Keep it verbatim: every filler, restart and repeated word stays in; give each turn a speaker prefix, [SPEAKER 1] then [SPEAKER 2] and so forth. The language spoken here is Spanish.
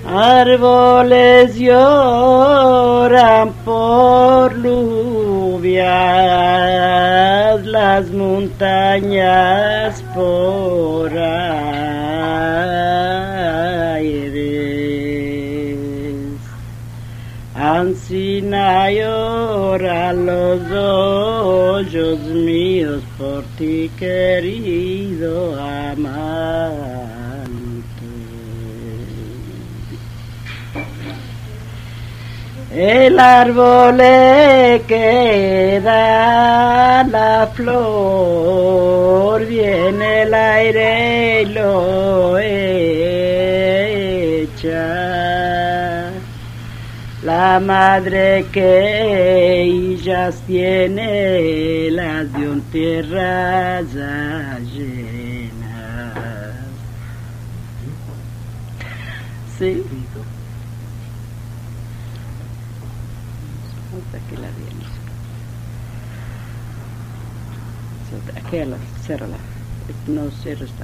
[SPEAKER 1] Árboles lloran por lluvias, las montañas por aires. Ansina lloran los ojos míos por ti, querido amante. El árbol le queda la flor, viene el aire y lo echa. La madre que ellas tiene las dio en tierras llenas. Sí. Aquí la vienes. Aquí la, ciérrala. No cierra esta.